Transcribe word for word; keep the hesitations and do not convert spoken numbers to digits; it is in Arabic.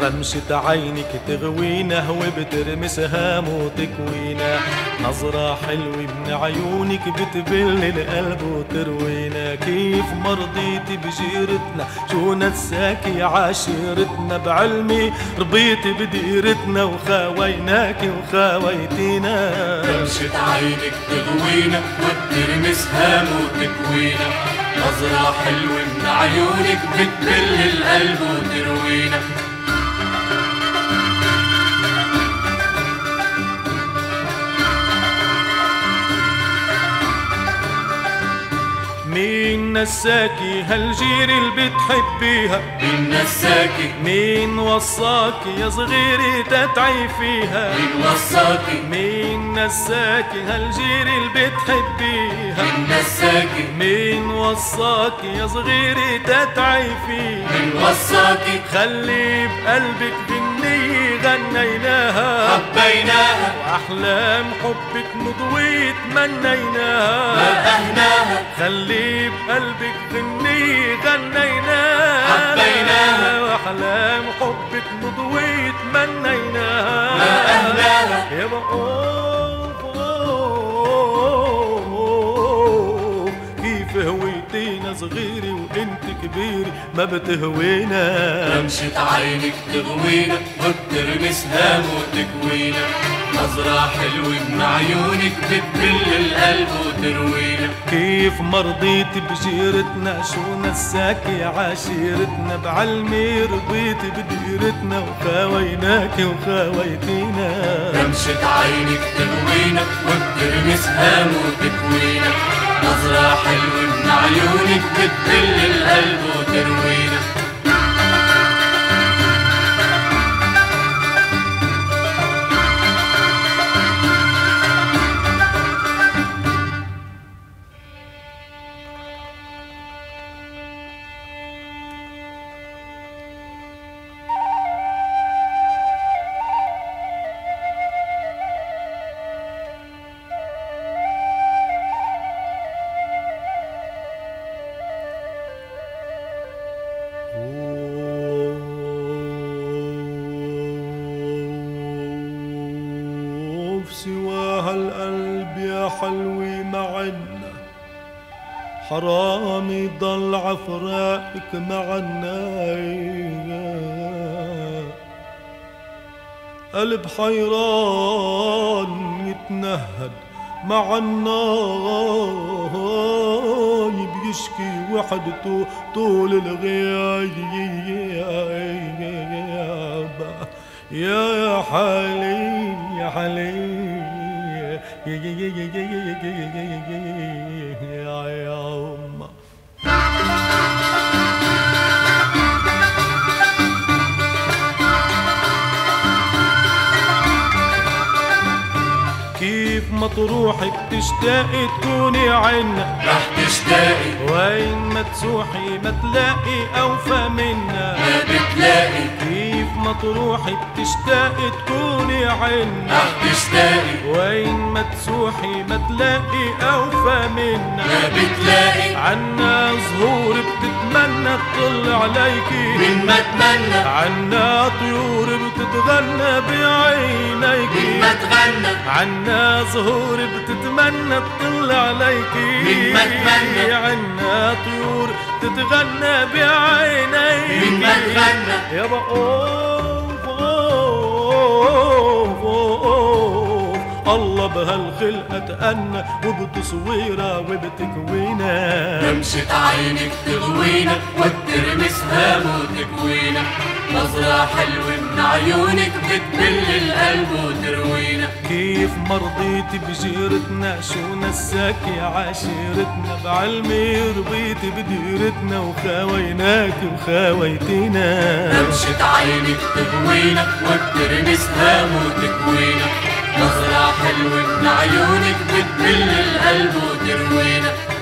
رمشة عينك تغوينا وبترمس هام وتكوينا، نظرة حلوة من عيونك بتبل القلب وتروينا. كيف مرضيتي بجيرتنا شو نساكي عاشرتنا، بعلمي ربيتي بديرتنا وخاويناكي وخاويتينا. رمشة عينك تغوينا وبترمس هام وتكوينا، نظرة حلوة من عيونك بتبل القلب وتروينا. مين نساكي هالجيرة اللي بتحبيها؟ مين نساكي؟ مين وصاكي يا صغيري تتعي فيها؟ مين وصاكي؟ مين نساكي هالجيرة اللي بتحبيها؟ مين نساكي؟ مين وصاكي يا صغيري تتعي فيها؟ مين وصاكي؟ خلي بقلبك غنية غنيناها حبيناها، وأحلام حبك نضوي تمنيناها لقهناها. خلي بقلبك غنية غنيناها حبيناها، وأحلام حبك نضوي تمنيناها لقهناها. يا بقوف كيف هويتينا صغيري وانت كبيري ما بتهوينا. رمشة عينك تغوينا وبترمس هام وتكوينا، نظرة حلوة من عيونك بتبل القلب وتروينا. كيف مرضيتي بجيرتنا شو نساكي عاشيرتنا، بعلمي رضيتي بديرتنا وخاويناكي وخاويتينا. رمشة عينك تغوينا وبترمس هام وتكوينا، نظرة حلوة من عيونك بتبل القلب وتروينا. سوى هالقلب يا حلوي معنا، حرام يضل عفراقك معنا. قلب حيران يتنهد مع النار، بيشكي وحدته طول الغياب. يا حالي يا حالي يا يا يا يا يا يا أمه. كيف ما تروحي بتشتاقي تكوني عنا، رح تشتاقي وين ما تسوحي ما تلاقي أوفى منا. ما بتلاقي كيف ما تروحي بتشتاقي تكوني عنا، رح تشتاقي وين ما تسوحي ما تلاقي أوفى منا. ما بتلاقي عنا زهور بتتمنى تطل عليكي، من ما تمنى عنا طيور بتتغنى بعينيكي، من ما تغنى عنا زهور بتتمنى تطل عليكي، من ما تمنى عنا طيور تتغنى بعينيكي، من ما تغنى يا بقوف أوف أوف. الله بهالخلقة تأنى وبتصويرها وبتكوينا. رمشة عينك تغوينا وبترمس هام وتكوينا، نظرة حلوة من عيونك بتبل القلب وتروينا. كيف مرضيتي بجيرتنا شو نساكي عاشيرتنا، بعلمي رضيتي بديرتنا وخاويناكي وخاويتينا. رمشة عينك تغوينا وبترمس هام وتكوينا، نظرة حلوة من عيونك بتبل القلب وتروينا.